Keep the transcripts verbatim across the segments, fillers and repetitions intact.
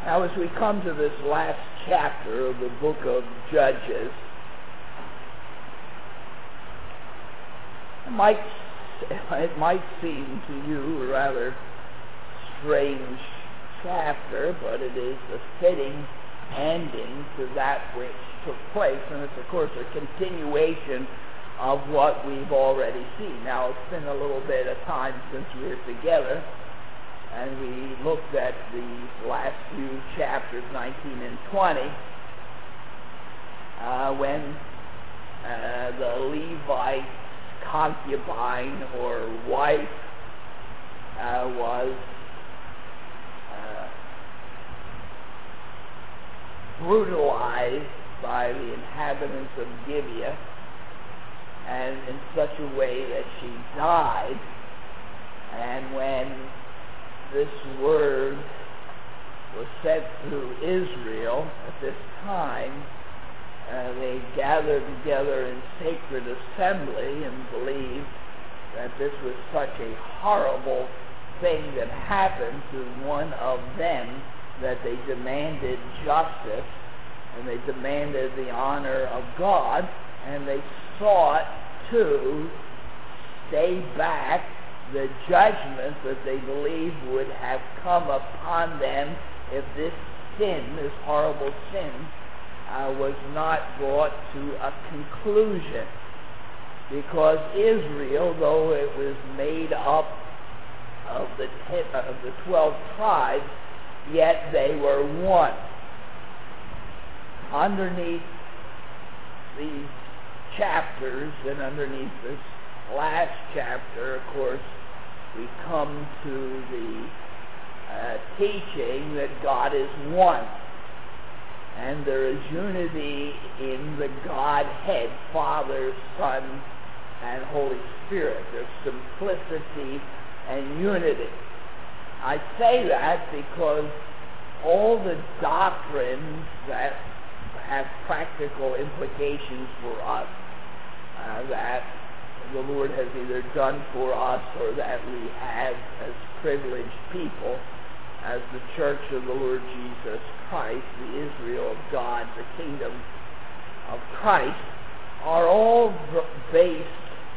Now, as we come to this last chapter of the book of Judges, it might, it might seem to you a rather strange chapter, but it is a fitting ending to that which took place, and it's, of course, a continuation of what we've already seen. Now, it's been a little bit of time since we were together, and we looked at these last few chapters, nineteen and twenty, uh, when uh, the Levite concubine or wife uh, was uh, brutalized by the inhabitants of Gibeah, and in such a way that she died. And when this word was sent through Israel at this time, uh, they gathered together in sacred assembly and believed that this was such a horrible thing that happened to one of them that they demanded justice, and they demanded the honor of God, and they sought to stay back the judgment that they believed would have come upon them if this sin, this horrible sin, uh, was not brought to a conclusion. Because Israel, though it was made up of the ten, of the twelve tribes, yet they were one. Underneath these chapters and underneath this last chapter, of course, we come to the uh, teaching that God is one, and there is unity in the Godhead, Father, Son, and Holy Spirit. There's simplicity and unity. I say that because all the doctrines that have practical implications for us, uh, that the Lord has either done for us or that we have as privileged people, as the church of the Lord Jesus Christ, the Israel of God, the kingdom of Christ, are all based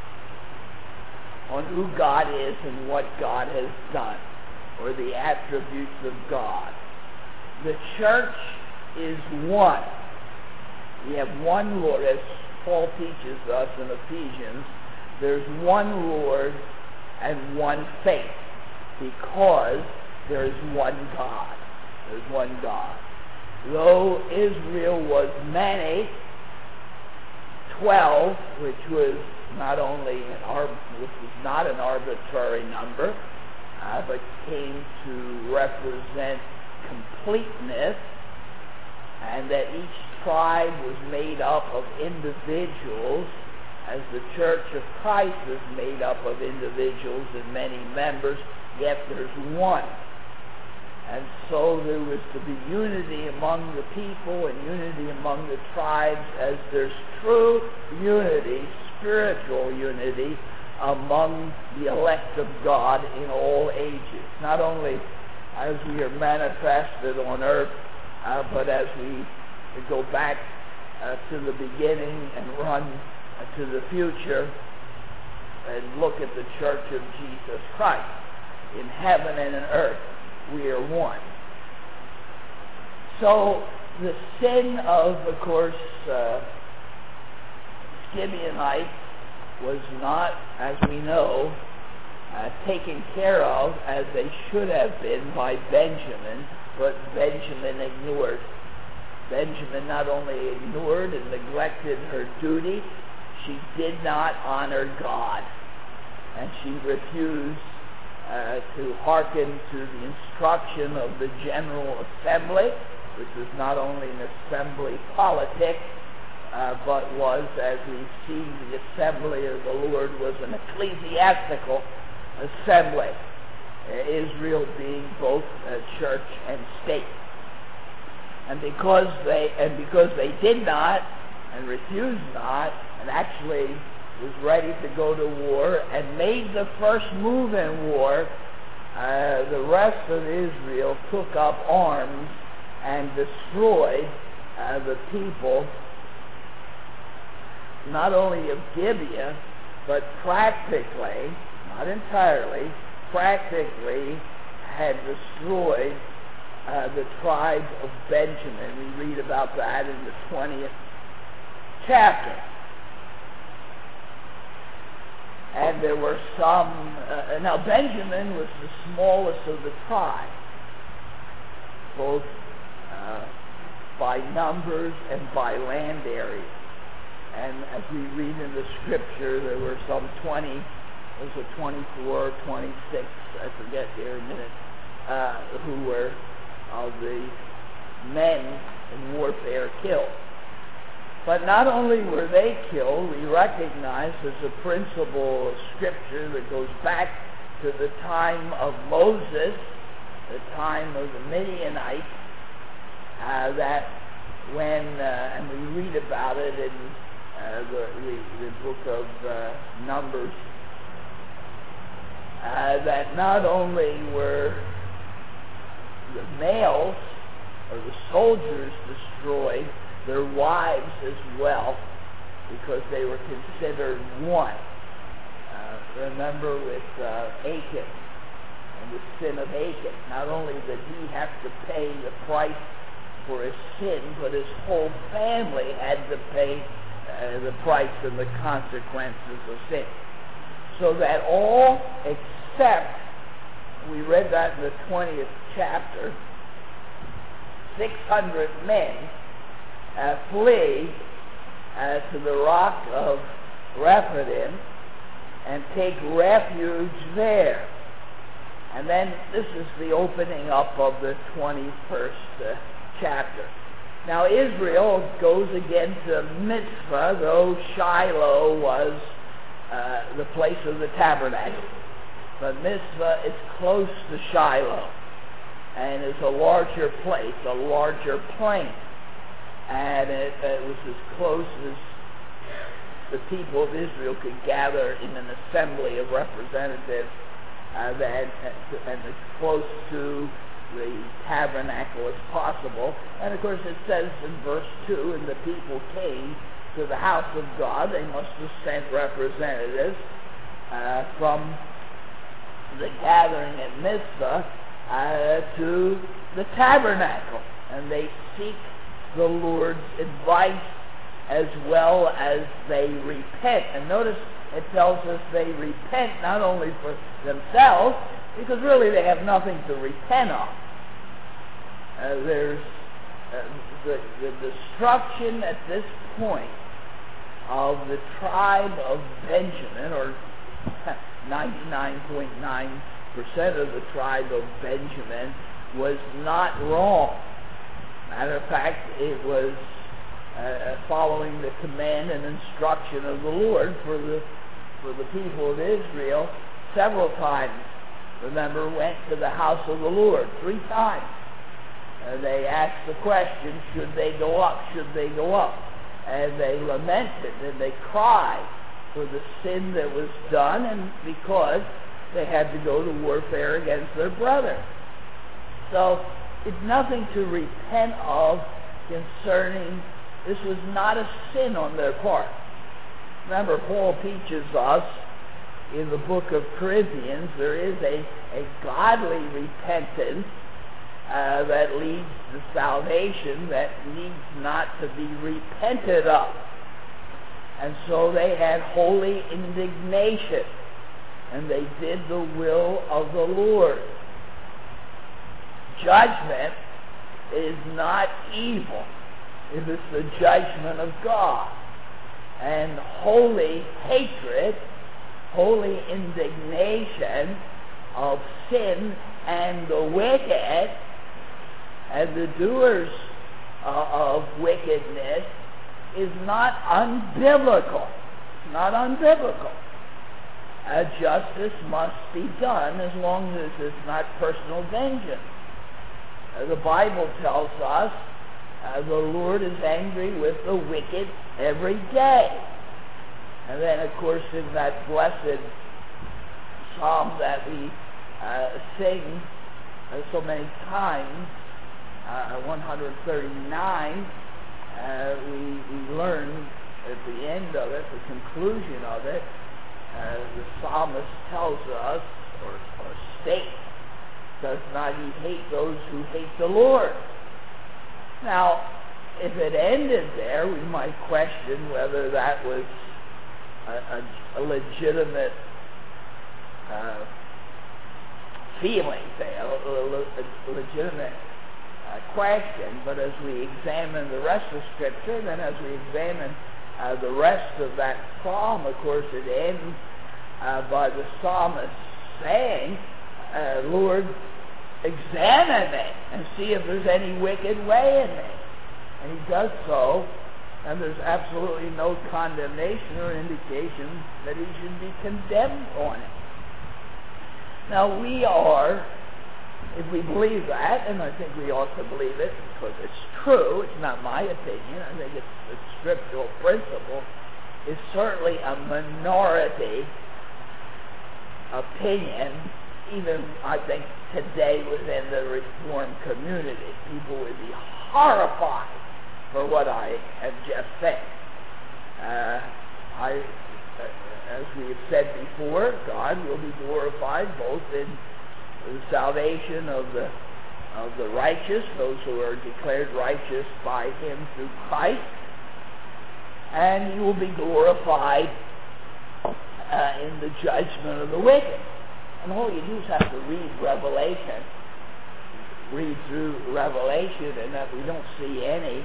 on who God is and what God has done, or the attributes of God. The church is one. We have one Lord, as Paul teaches us in Ephesians. There's one Lord and one faith, because there is one God. There's one God. Though Israel was many, twelve, which was not only an arb- which was not an arbitrary number, uh, but came to represent completeness, and that each tribe was made up of individuals, as the Church of Christ is made up of individuals and many members, yet there's one. And so there was to be unity among the people and unity among the tribes, as there's true unity, spiritual unity, among the elect of God in all ages. Not only as we are manifested on earth, uh, but as we go back uh, to the beginning and run uh, to the future and look at the church of Jesus Christ. In heaven and in earth, we are one. So the sin of, of course, uh, Gibeonites was not, as we know, uh, taken care of as they should have been by Benjamin, but Benjamin ignored. Benjamin not only ignored and neglected her duty, she did not honor God, and she refused uh, to hearken to the instruction of the General Assembly, which was not only an assembly politic, uh, but was, as we see, the assembly of the Lord was an ecclesiastical assembly, uh, Israel being both uh, church and state. And because they and because they did not and refused not, and actually was ready to go to war and made the first move in war, uh, the rest of Israel took up arms and destroyed uh, the people, not only of Gibeah, but practically, not entirely, practically had destroyed uh, the tribe of Benjamin. We read about that in the twentieth chapter. And there were some, uh, now Benjamin was the smallest of the tribes, both uh, by numbers and by land area. And as we read in the scripture, there were some twenty, was it twenty-four, twenty-six, I forget here in a minute, uh, who were of the men in warfare killed. But not only were they killed, we recognize there's a principle of Scripture that goes back to the time of Moses, the time of the Midianites, uh, that when, uh, and we read about it in uh, the, the, the book of uh, Numbers, uh, that not only were the males or the soldiers destroyed, their wives as well, because they were considered one. Uh, remember with uh, Achan and the sin of Achan, not only did he have to pay the price for his sin, but his whole family had to pay uh, the price and the consequences of sin. So that all except, we read that in the twentieth chapter, six hundred men Uh, flee uh, to the rock of Rephidim and take refuge there. And then this is the opening up of the twenty-first uh, chapter. Now Israel goes again to Mizpah, though Shiloh was uh, the place of the tabernacle. But Mizpah is close to Shiloh and is a larger place, a larger plain. And it, it was as close as the people of Israel could gather in an assembly of representatives, uh, that, and as close to the tabernacle as possible. And of course it says in verse two, and the people came to the house of God. They must have sent representatives uh, from the gathering at Mizpah uh, to the tabernacle. And they seek the Lord's advice as well as they repent. And notice it tells us they repent not only for themselves, because really they have nothing to repent of. Uh, there's uh, the, the destruction at this point of the tribe of Benjamin, or ninety-nine point nine percent of the tribe of Benjamin, was not wrong. Matter of fact, it was uh, following the command and instruction of the Lord for the for the people of Israel several times. Remember, went to the house of the Lord three times. Uh, they asked the question, should they go up? Should they go up? And they lamented and they cried for the sin that was done, and because they had to go to warfare against their brother. So it's nothing to repent of concerning, this was not a sin on their part. Remember, Paul teaches us in the book of Corinthians, there is a, a godly repentance uh, that leads to salvation, that needs not to be repented of. And so they had holy indignation, and they did the will of the Lord. Judgment is not evil. It is the judgment of God. And holy hatred, holy indignation of sin and the wicked and the doers uh, of wickedness is not unbiblical. It's not unbiblical. Uh, justice must be done as long as it's not personal vengeance. Uh, the Bible tells us uh, the Lord is angry with the wicked every day. And then, of course, in that blessed psalm that we uh, sing uh, so many times, uh, one thirty-nine, uh, we, we learn at the end of it, the conclusion of it, uh, the psalmist tells us, or, or states, does not he hate those who hate the Lord? Now, if it ended there, we might question whether that was a, a, a legitimate uh, feeling, say, a, a, a legitimate uh, question. But as we examine the rest of Scripture, then as we examine uh, the rest of that psalm, of course, it ends uh, by the psalmist saying, uh, Lord, examine me and see if there's any wicked way in me. And he does so, and there's absolutely no condemnation or indication that he should be condemned on it. Now we are, if we believe that, and I think we ought to believe it because it's true, it's not my opinion, I think it's a scriptural principle, it's certainly a minority opinion, even I think today within the Reformed community. People would be horrified for what I have just said. Uh, I, as we have said before, God will be glorified both in the salvation of the of the righteous, those who are declared righteous by Him through Christ, and He will be glorified uh, in the judgment of the wicked. And all you do is have to read Revelation, read through Revelation, and that we don't see any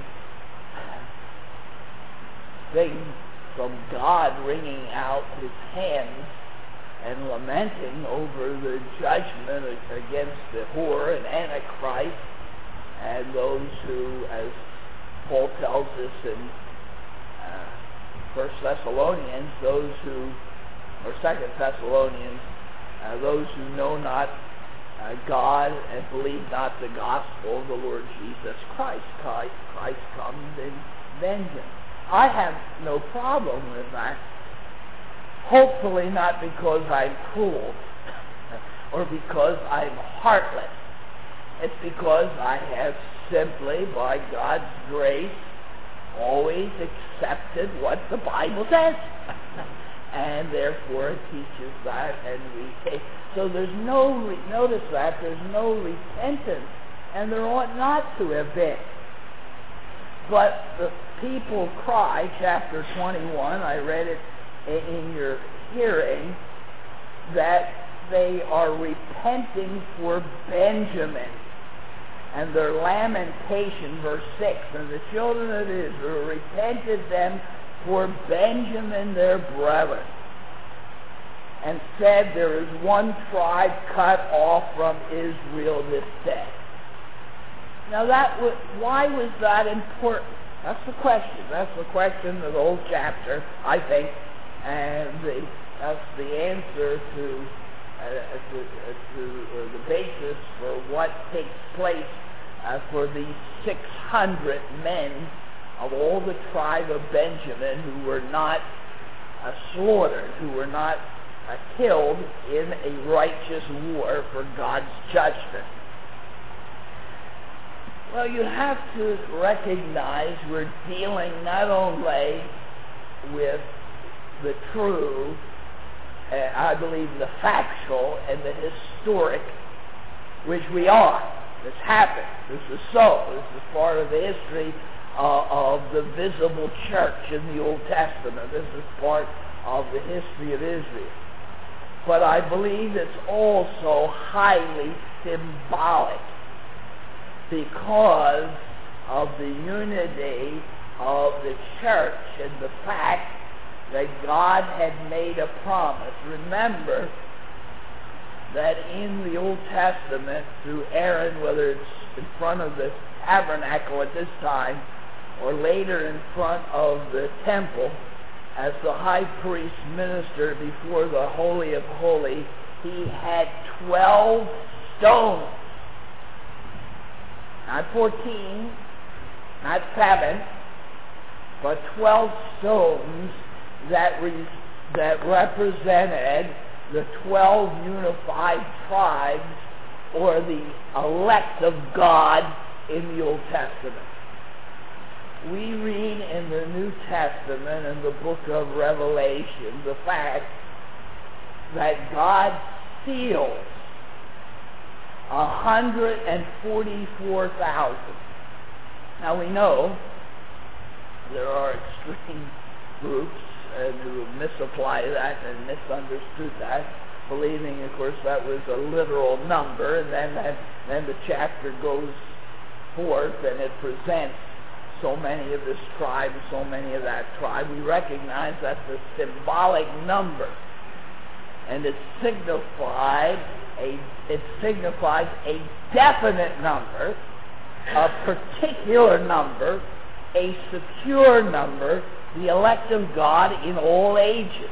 thing from God wringing out His hands and lamenting over the judgment against the whore and Antichrist and those who, as Paul tells us in uh, First Thessalonians, those who, or Second Thessalonians, Uh, those who know not uh, God and believe not the gospel of the Lord Jesus Christ. Christ, Christ comes in vengeance. I have no problem with that. Hopefully not because I'm cruel or because I'm heartless. It's because I have simply, by God's grace, always accepted what the Bible says. And therefore it teaches that, and we take. So there's no, re, notice that, there's no repentance, and there ought not to have been. But the people cry, chapter twenty-one, I read it in your hearing, that they are repenting for Benjamin. And their lamentation, verse six, and the children of Israel repented them for Benjamin their brother, and said, there is one tribe cut off from Israel this day. Now that was, why was that important? That's the question. That's the question of the whole chapter, I think, and the, that's the answer to, uh, to, uh, to uh, the basis for what takes place uh, for these six hundred men of all the tribe of Benjamin who were not uh, slaughtered, who were not uh, killed in a righteous war for God's judgment. Well, you have to recognize we're dealing not only with the true, uh, I believe the factual and the historic, which we are. This happened. This is so. This is part of the history Uh, of the visible church in the Old Testament. This is part of the history of Israel. But I believe it's also highly symbolic because of the unity of the church and the fact that God had made a promise. Remember that in the Old Testament, through Aaron, whether it's in front of the tabernacle at this time, or later in front of the temple, as the high priest ministered before the Holy of Holies, he had twelve stones. Not fourteen, not seven, but twelve stones that, re- that represented the twelve unified tribes, or the elect of God in the Old Testament. We read in the New Testament, in the book of Revelation, the fact that God seals one hundred forty-four thousand. Now we know there are extreme groups uh, who misapply that and misunderstood that, believing, of course, that was a literal number, and then, that, then the chapter goes forth and it presents so many of this tribe, so many of that tribe. We recognize that's a symbolic number, and it signified a it signifies a definite number, a particular number, a secure number, the elect of God in all ages.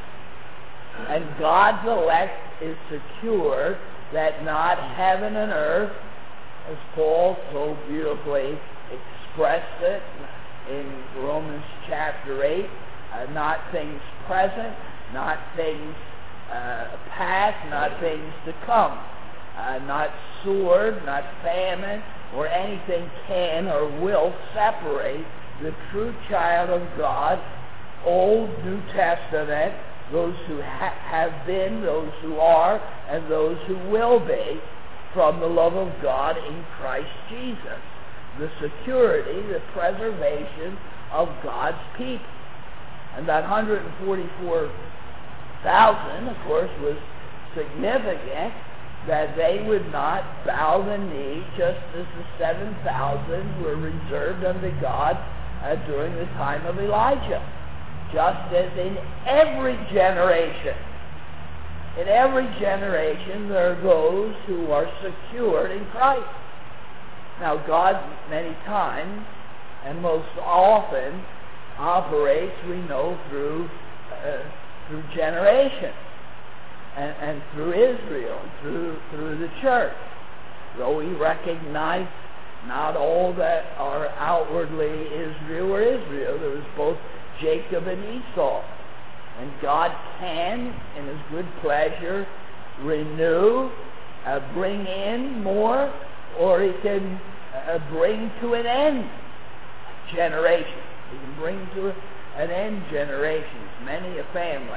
And God's elect is secure, that not heaven and earth, as Paul so beautifully expressed it in Romans chapter eight, uh, not things present, not things uh, past, not things to come, uh, not sword, not famine, or anything can or will separate the true child of God, Old, New Testament, those who ha- have been, those who are, and those who will be, from the love of God in Christ Jesus. The security, the preservation of God's people. And that one hundred forty-four thousand, of course, was significant, that they would not bow the knee, just as the seven thousand were reserved unto God uh, during the time of Elijah. Just as in every generation, in every generation there are those who are secured in Christ. Now, God many times, and most often, operates, we know, through uh, through generations, and, and through Israel, through through the church. Though we recognize not all that are outwardly Israel or Israel, there was both Jacob and Esau. And God can, in His good pleasure, renew, uh, bring in more, or He can uh, bring to an end generations. He can bring to an end generations. Many a family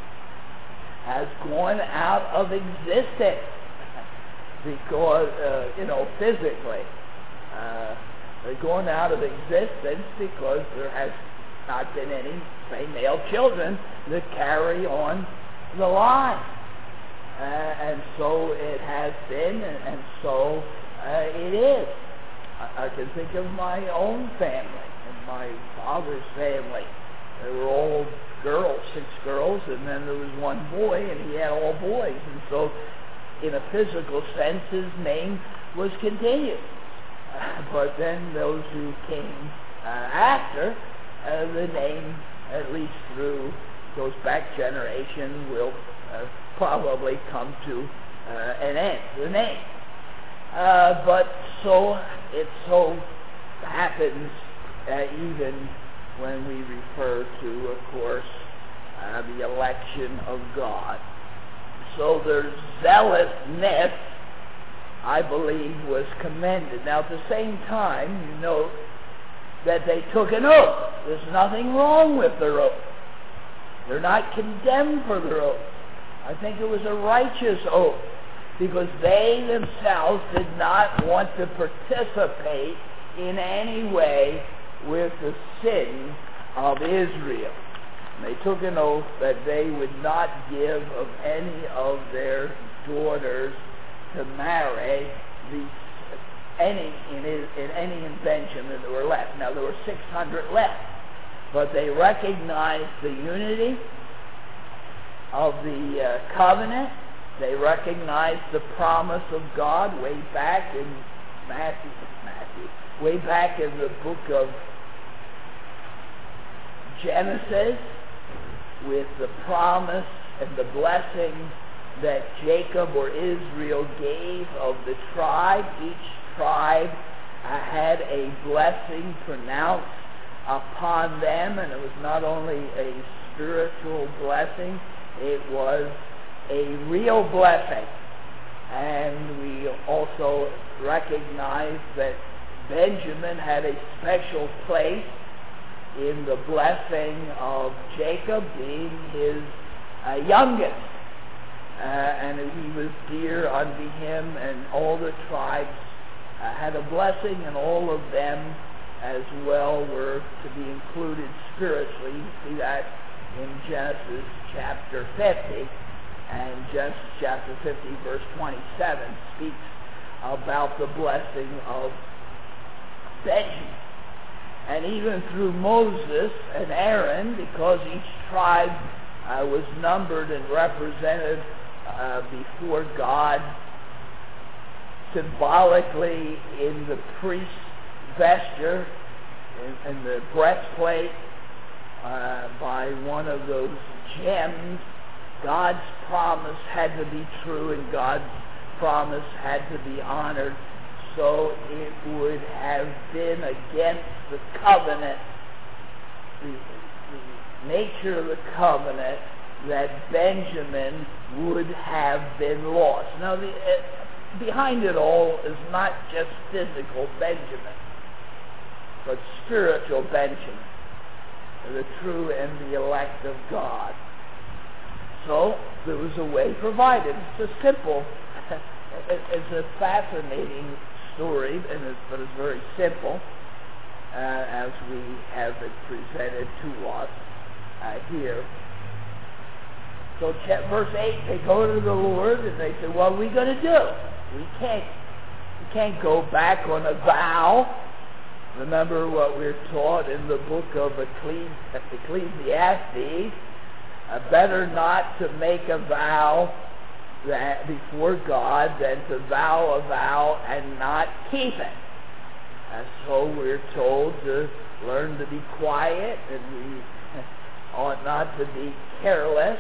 has gone out of existence because, uh, you know, physically. Uh, they're going out of existence because there has not been any, say, male children that carry on the line. Uh, and so it has been, and, and so uh, it is. I, I can think of my own family and my father's family. They were all girls, six girls, and then there was one boy, and he had all boys. And so, in a physical sense, his name was continued. Uh, but then those who came uh, after, uh, the name, at least through goes back generation, will uh, probably come to uh, an end, the name. Uh, but so, it so happens uh, even when we refer to, of course, uh, the election of God. So their zealousness, I believe, was commended. Now, at the same time, you note that they took an oath. There's nothing wrong with their oath. They're not condemned for their oath. I think it was a righteous oath, because they themselves did not want to participate in any way with the sin of Israel. And they took an oath that they would not give of any of their daughters to marry the any in, in any invention that were left. Now there were six hundred left, but they recognized the unity of the uh, covenant. They recognized the promise of God way back in Matthew, Matthew, way back in the book of Genesis, with the promise and the blessing that Jacob or Israel gave of the tribe. Each tribe uh, had a blessing pronounced upon them, and it was not only a spiritual blessing, it was a real blessing. And we also recognize that Benjamin had a special place in the blessing of Jacob, being his uh, youngest. Uh, and he was dear unto him, and all the tribes uh, had a blessing, and all of them as well were to be included spiritually. You see that in Genesis chapter fifty, and Genesis chapter fifty verse twenty-seven speaks about the blessing of Benjamin. And even through Moses and Aaron, because each tribe uh, was numbered and represented uh, before God symbolically in the priest's vesture, in, in the breastplate, uh, by one of those gems, God's promise had to be true and God's promise had to be honored. So it would have been against the covenant, the, the nature of the covenant, that Benjamin would have been lost. Now, the, uh, behind it all is not just physical Benjamin, but spiritual Benjamin, the true and the elect of God. So there was a way provided. It's a simple, it's a fascinating story, and it's, but it's very simple uh, as we have it presented to us uh, here. So verse eight, they go to the Lord and they say, what are we going to do? We can't, we can't go back on a vow. Remember what we're taught in the book of Ecclesiastes, uh, better not to make a vow that before God than to vow a vow and not keep it. And so we're told to learn to be quiet, and we ought not to be careless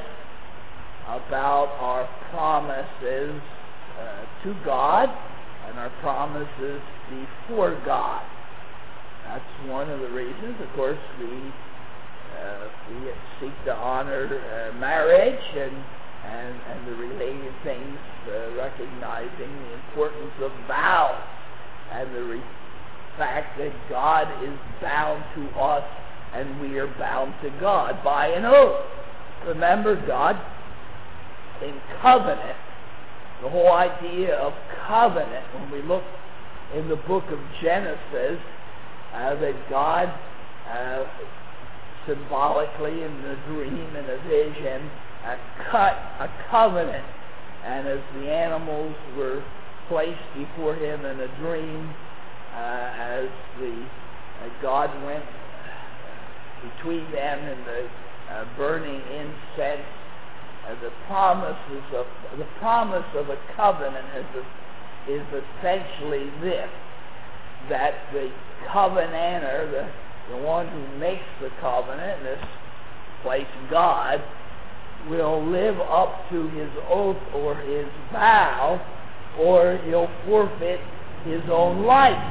about our promises uh, to God and our promises before God. That's one of the reasons, of course, we uh, we seek to honor uh, marriage and And, and the related things, uh, recognizing the importance of vows and the re- fact that God is bound to us and we are bound to God by an oath. Remember, God in covenant, the whole idea of covenant, when we look in the book of Genesis, uh, that God uh, symbolically in the dream and a vision Uh, cut a covenant, and as the animals were placed before him in a dream, uh, as the uh, God went between them and the uh, burning incense, uh, the promises of the promise of a covenant is a, is essentially this: that the covenanter, the the one who makes the covenant, in this place God, will live up to his oath or his vow, or he'll forfeit his own life.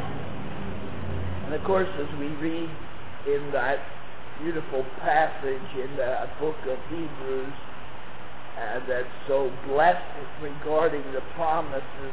And of course, as we read in that beautiful passage in the book of Hebrews uh, that's so blessed regarding the promises,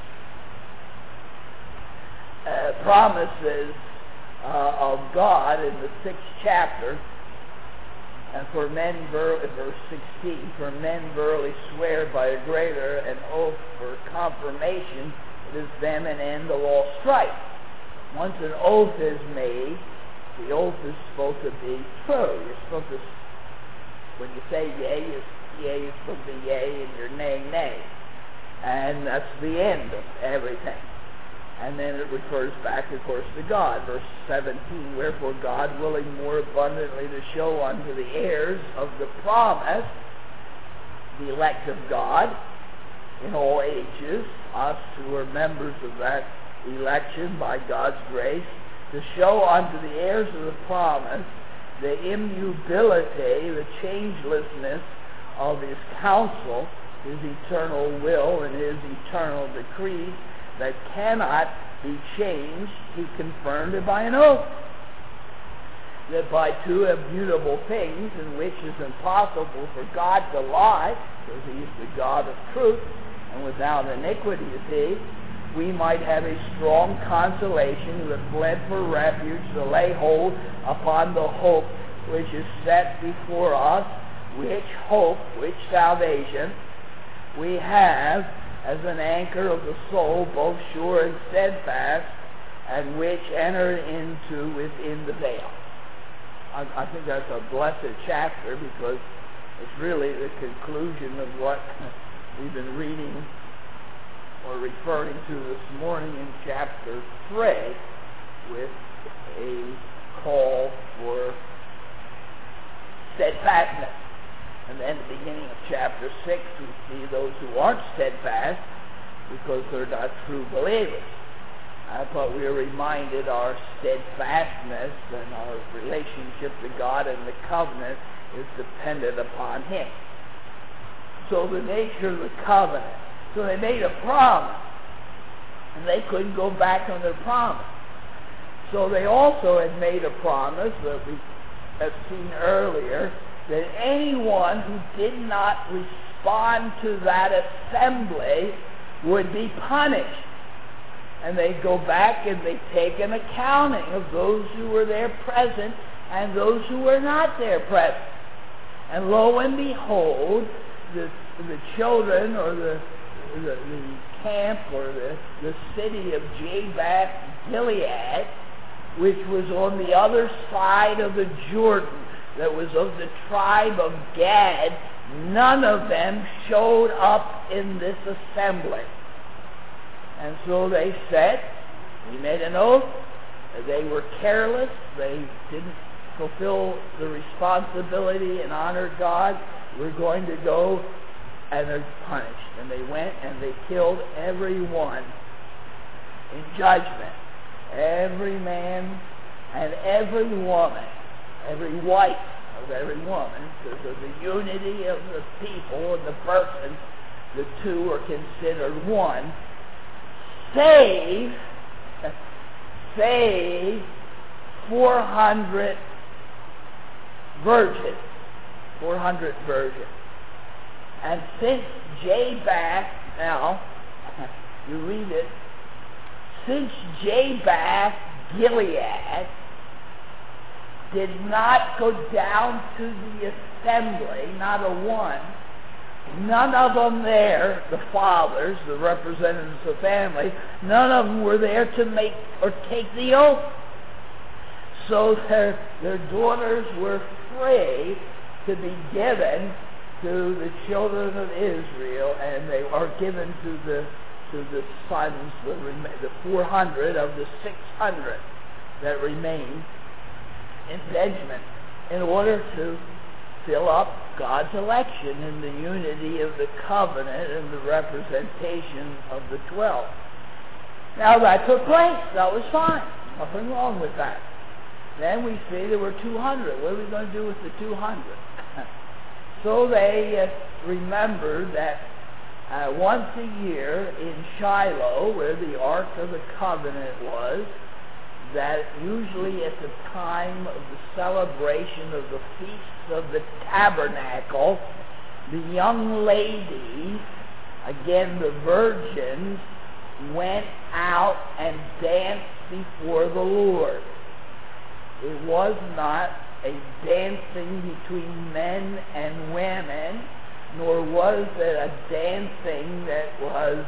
uh, promises uh, of God in the sixth chapter. And for men, ver- verse sixteen, for men verily swear by a greater an oath for confirmation, it is them an end of all strife. Once an oath is made, the oath is supposed to be true. You're supposed to, when you say yea, you're, yea, you're supposed to be yea, and you're nay, nay. And that's the end of everything. And then it refers back, of course, to God. Verse seventeen, wherefore God, willing more abundantly to show unto the heirs of the promise, the elect of God, in all ages, us who are members of that election by God's grace, to show unto the heirs of the promise the immutability, the changelessness of his counsel, his eternal will, and his eternal decrees, that cannot be changed. He confirmed it by an oath, that by two immutable things, in which is impossible for God to lie, because he is the God of truth, and without iniquity is he, we might have a strong consolation who have fled for refuge to lay hold upon the hope which is set before us, which hope, which salvation, we have as an anchor of the soul, both sure and steadfast, and which enter into within the veil. I, I think that's a blessed chapter because it's really the conclusion of what we've been reading or referring to this morning in chapter three, with a call for steadfastness. And then at the beginning of chapter six, we see those who aren't steadfast because they're not true believers. I thought we were reminded our steadfastness and our relationship to God and the covenant is dependent upon Him. So the nature of the covenant. So they made a promise, and they couldn't go back on their promise. So they also had made a promise that we have seen earlier, that anyone who did not respond to that assembly would be punished. And they go back and they take an accounting of those who were there present and those who were not there present. And lo and behold, the, the children or the, the, the camp or the, the city of Jabesh Gilead, which was on the other side of the Jordan, that was of the tribe of Gad, none of them showed up in this assembly. And so they said, we made an oath, they were careless, they didn't fulfill the responsibility and honor God, we're going to go, and they're punished. And they went and they killed everyone in judgment. Every man and every woman, every wife of every woman, because of the unity of the people and the persons, the two are considered one, save, save four hundred virgins, four hundred virgins. And since Jabesh, now, you read it, since Jabesh Gilead did not go down to the assembly, not a one, none of them there, the fathers, the representatives of the family, none of them were there to make or take the oath. So their, their daughters were free to be given to the children of Israel, and they are given to the to the sons, the, the four hundred of the six hundred that remain in Benjamin, in order to fill up God's election in the unity of the covenant and the representation of the twelve. Now that took place. That was fine. Nothing wrong with that. Then we see there were two hundred. What are we going to do with the two hundred? So they uh, remembered that uh, once a year in Shiloh, where the Ark of the Covenant was, that usually at the time of the celebration of the Feast of the Tabernacle, the young ladies, again the virgins, went out and danced before the Lord. It was not a dancing between men and women, nor was it a dancing that was,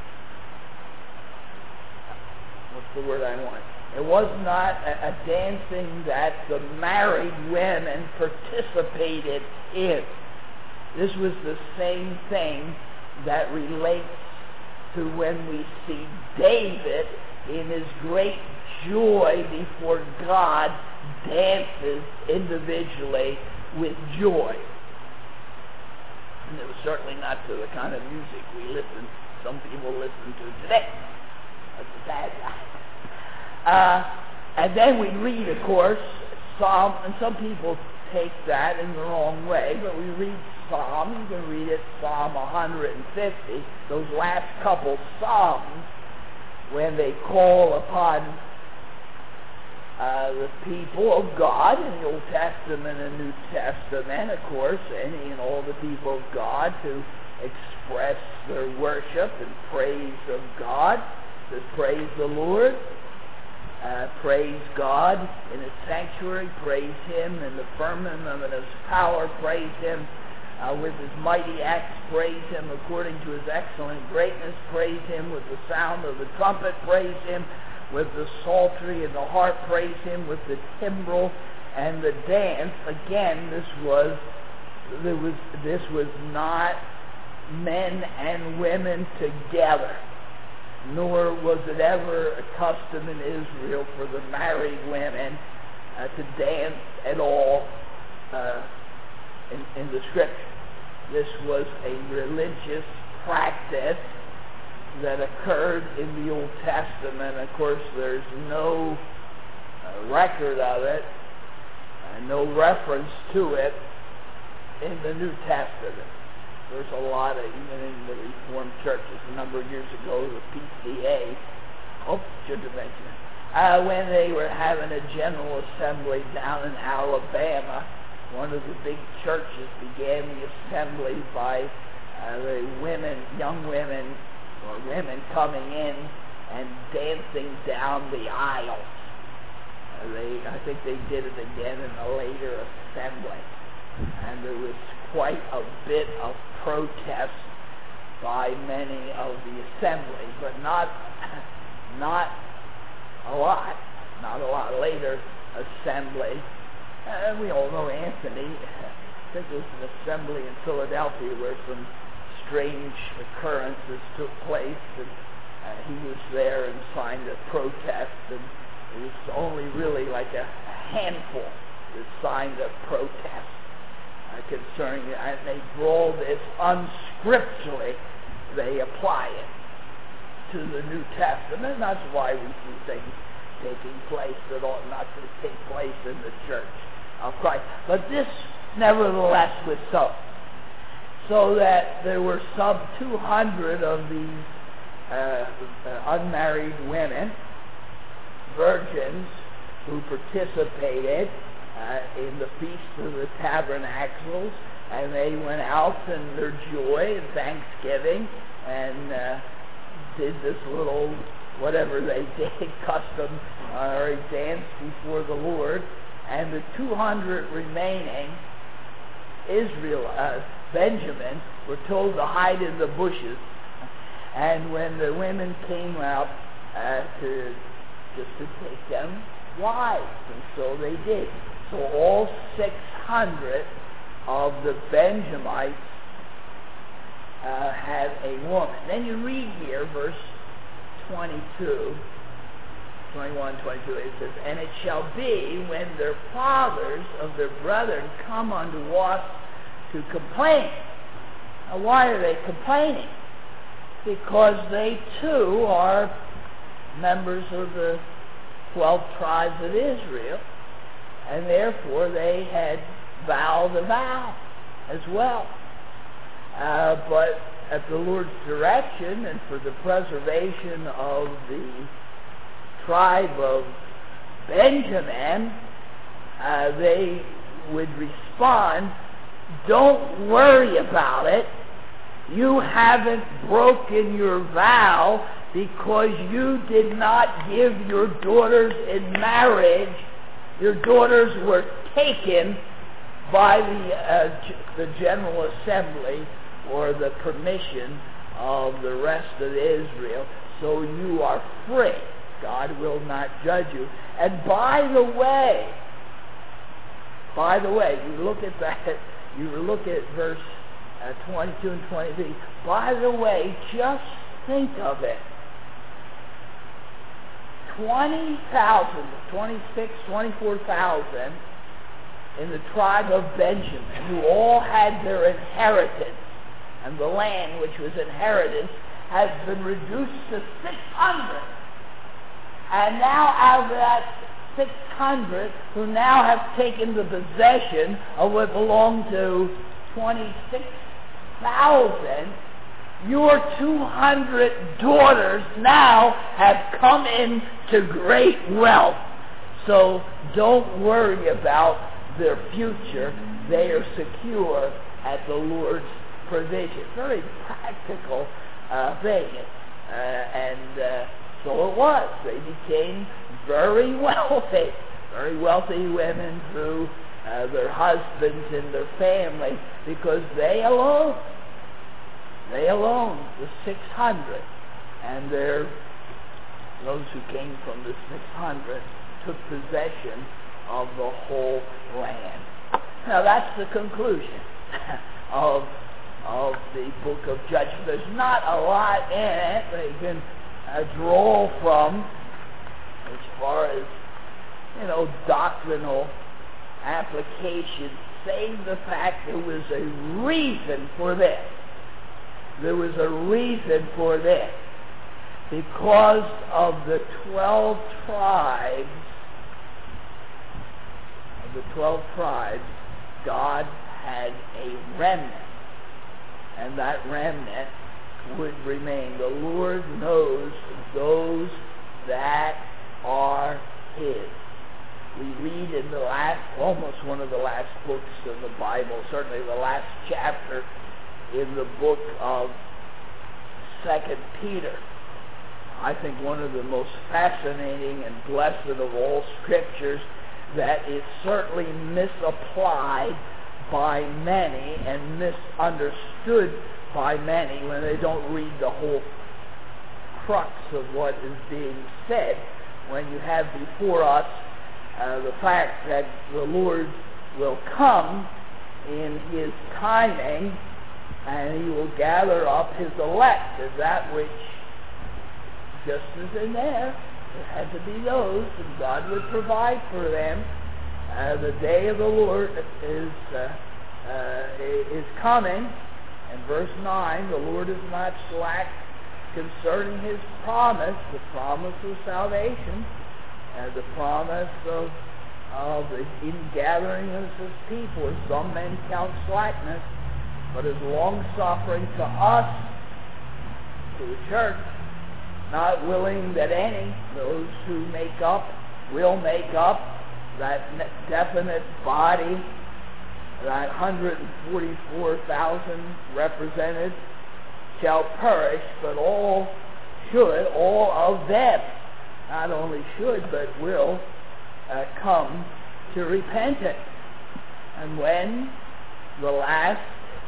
what's the word I want? It was not a, a dancing that the married women participated in. This was the same thing that relates to when we see David in his great joy before God dances individually with joy. And it was certainly not to the kind of music we listen, some people listen to today. That's a bad guy. Uh, and then we read, of course, Psalm, and some people take that in the wrong way, but we read Psalm, you can read it, Psalm one hundred fifty, those last couple Psalms, when they call upon uh, the people of God in the Old Testament and New Testament, of course, any and all the people of God to express their worship and praise of God. says, praise the Lord, uh, praise God in His sanctuary, praise Him in the firmament of His power, praise Him uh, with His mighty acts, praise Him according to His excellent greatness, praise Him with the sound of the trumpet, praise Him with the psaltery and the harp, praise Him with the timbrel and the dance. Again, this was there was this was not men and women together, nor was it ever a custom in Israel for the married women uh, to dance at all uh, in, in the Scripture. This was a religious practice that occurred in the Old Testament. Of course, there's no uh, record of it, uh, no reference to it in the New Testament. There's a lot of, even in the Reformed churches, a number of years ago, the P C A, oh, should have mentioned it, uh, when they were having a general assembly down in Alabama, one of the big churches began the assembly by uh, the women, young women, or women coming in and dancing down the aisles. Uh, they, I think they did it again in a later assembly. And there was quite a bit of protest by many of the assembly, but not not a lot, not a lot. Later assembly, and we all know Anthony. I think there was an assembly in Philadelphia where some strange occurrences took place, and uh, he was there and signed a protest, and it was only really like a handful that signed a protest uh, concerning it, and they draw this unscripturally, they apply it to the New Testament. That's why we see things taking place that ought not to take place in the church of Christ. But this, nevertheless, was so. So that there were some two hundred of these uh, uh, unmarried women, virgins, who participated uh, in the Feast of the Tabernacles, and they went out in their joy and thanksgiving and uh, did this little, whatever they did, custom uh, or a dance before the Lord. And the two hundred remaining, Israel, uh, Benjamin, were told to hide in the bushes. And when the women came out uh, to just to take them wives, and so they did. So all six hundred of the Benjamites uh, had a woman. Then you read here, verse twenty-two, twenty-one, twenty-two, it says, "And it shall be when their fathers of their brethren come unto us to complain." Now, why are they complaining? Because they too are members of the twelve tribes of Israel, and therefore they had vowed a vow as well. Uh, but at the Lord's direction and for the preservation of the tribe of Benjamin, uh, they would respond, "Don't worry about it. You haven't broken your vow because you did not give your daughters in marriage. Your daughters were taken by the, uh, the General Assembly or the permission of the rest of Israel, so you are free. God will not judge you." And by the way, by the way, you look at that, you look at verse uh, twenty-two and twenty-three. By the way, just think of it. twenty thousand, twenty-six, twenty-four thousand in the tribe of Benjamin, who all had their inheritance, and the land which was inheritance has been reduced to six hundred. And now out of that six hundred, who now have taken the possession of what belonged to twenty-six thousand, your two hundred daughters now have come into great wealth. So don't worry about their future. They are secure at the Lord's provision. Very practical uh, thing. Uh, and uh, so it was. They became very wealthy, very wealthy women through uh, their husbands and their family, because they alone, they alone, the six hundred, and their, those who came from the six hundred, took possession of the whole land. Now that's the conclusion of of the book of Judges. There's not a lot in it that you can uh, draw from as far as, you know, doctrinal application, save the fact there was a reason for this. There was a reason for this. Because of the twelve tribes, of the twelve tribes, God had a remnant. And that remnant would remain. The Lord knows those that are His. We read in the last, almost one of the last books of the Bible, certainly the last chapter in the book of Second Peter. I think one of the most fascinating and blessed of all scriptures that is certainly misapplied by many and misunderstood by many when they don't read the whole crux of what is being said. When you have before us uh, the fact that the Lord will come in His timing, and He will gather up His elect, and that which, just as in there, there had to be those, and God would provide for them. Uh, the day of the Lord is uh, uh, is coming. In verse nine, the Lord is not slack concerning His promise, the promise of salvation, and the promise of of the ingathering of His people, as some men count slackness, but is long-suffering to us, to the church, not willing that any, those who make up, will make up that definite body, that one hundred forty-four thousand represented, shall perish, but all should, all of them, not only should, but will uh, come to repentance. And when the last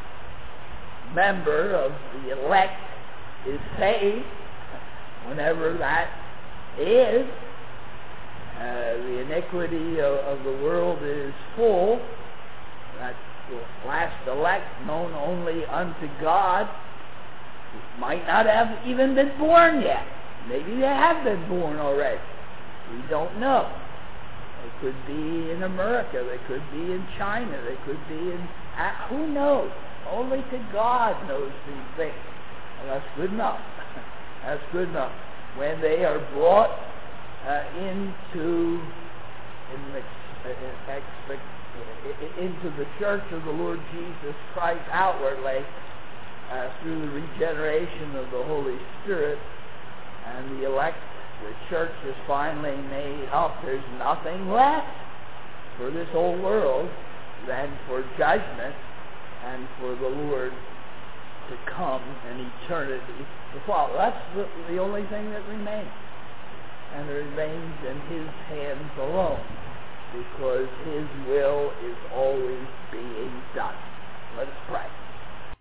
member of the elect is saved, whenever that is, uh, the iniquity of, of the world is full, that the last elect, known only unto God, might not have even been born yet. Maybe they have been born already. We don't know. They could be in America. They could be in China. They could be in... Uh, who knows? Only to God knows these things. And that's good enough. That's good enough. When they are brought uh, into in the, uh, expect, into the church of the Lord Jesus Christ outwardly, uh, through the regeneration of the Holy Spirit, and the elect, the church is finally made up, there's nothing left for this old world than for judgment and for the Lord to come in eternity to follow. That's the, the only thing that remains. And it remains in His hands alone, because His will is always being done. Let us pray.